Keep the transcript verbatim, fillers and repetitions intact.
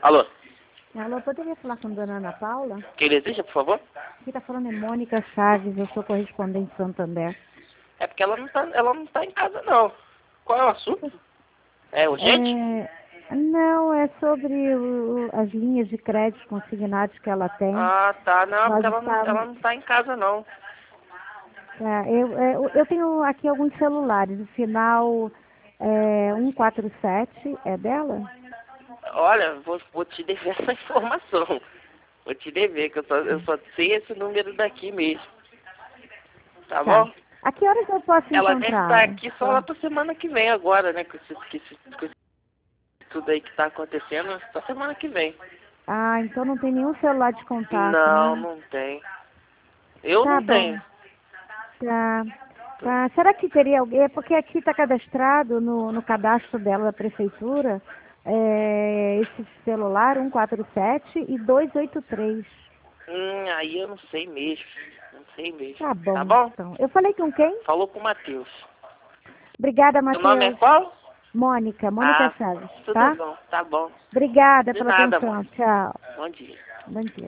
Alô? Alô, poderia falar com a dona Ana Paula? Quem deseja, por favor? Aqui está falando é Mônica Chaves, eu sou correspondente de Santander. É porque ela não tá, ela não tá em casa, não. Qual é o assunto? É urgente? É, não, é sobre o- as linhas de crédito consignados que ela tem. Ah, tá. Não, Nós porque ela não, estávamos, ela não tá em casa, não. é, eu, é, eu eu tenho aqui alguns celulares, o final é cento e quarenta e sete, é dela? Olha, vou, vou te dever essa informação. Vou te dever, que eu só, eu só sei esse número daqui mesmo. Tá Tá. bom? A que horas eu posso Ela deve estar encontrá-la? aqui só lá pra semana que vem agora, né? Com, esse, com, esse, com esse- tudo aí que tá acontecendo, só semana que vem. Ah, então não tem nenhum celular de contato, Não, né? não tem. Eu Tá não bom. tenho. Tá. Tá. Será que teria alguém? É porque aqui está cadastrado no, no cadastro dela da prefeitura é, esse celular cento e quarenta e sete e duzentos e oitenta e três. Hum, aí eu não sei mesmo. Não sei mesmo. Tá Tá bom, bom? então. Eu falei com quem? Falou com o Matheus. Obrigada, Seu nome é Matheus. qual? Mônica, Mônica Ah, Chaves, tudo tá? bom. Tá bom. Obrigada De pela nada, atenção. amor. Tchau. Bom dia. Bom dia.